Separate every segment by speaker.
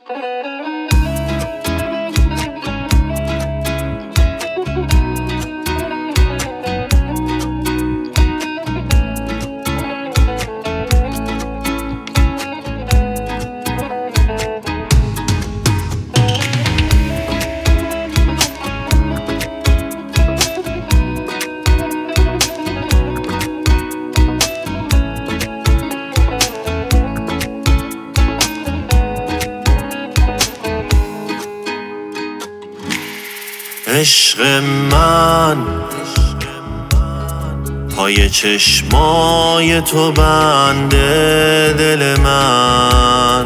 Speaker 1: عشق من پای چشمای تو بنده دل من،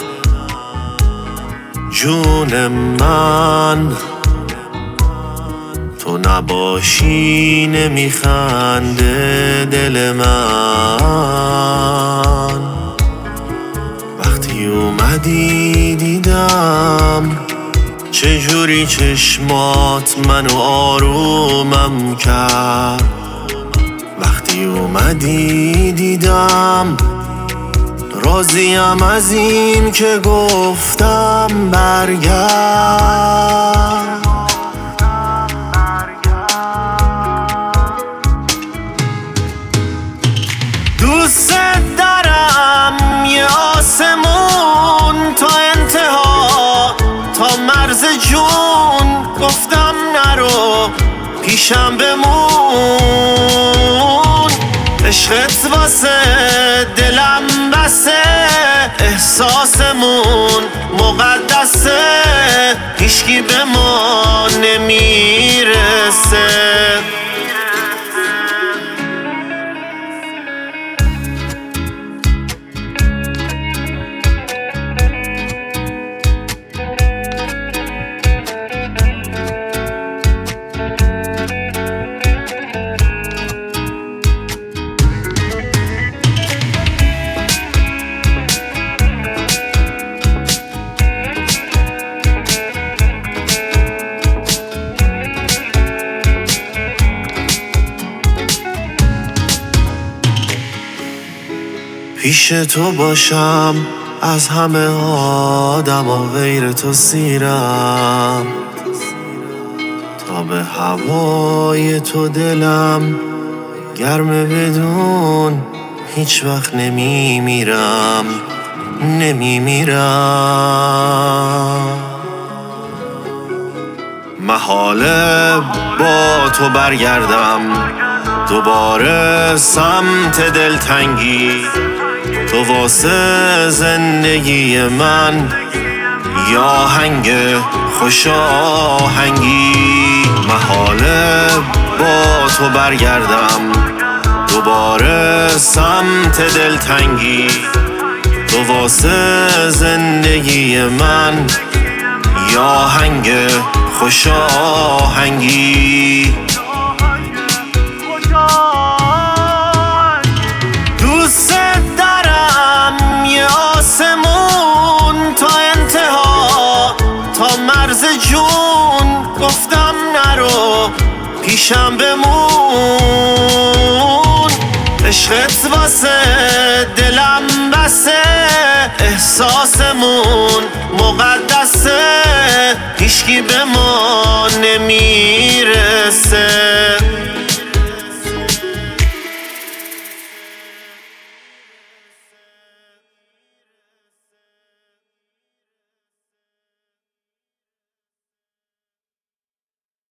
Speaker 1: جون من تو نباشی نمیخنده دل من. وقتی اومدی دیدم چجوری چشمات منو آرومم کرد. وقتی اومدی دیدم راضیم از این که گفتم برگرد. دوست دارم یه آسمون تا انتها، تا مرز جون گفتم نرو پیشم بمون. عشقت واسه دلم بسه، احساسمون مقدسه، هیچکی به ما نمیرسه. پیش تو باشم از همه آدم و غیر تو سیرم، تا به هوای تو دلم گرمه بدون هیچ وقت نمیمیرم. محاله با تو برگردم دوباره سمت دلتنگی، تو واسه زندگی من یا آهنگ خوش آهنگی. محاله با تو برگردم دوباره سمت دلتنگی، تو واسه زندگی من یا آهنگ خوش آهنگی. دوست دارم یه آسمون تا انتها، تا مرز جون گفتم نرو پیشم بمون. عشقت واسه دلم بسه، احساسمون مقدسه، هیچکی به ما نمیرسه.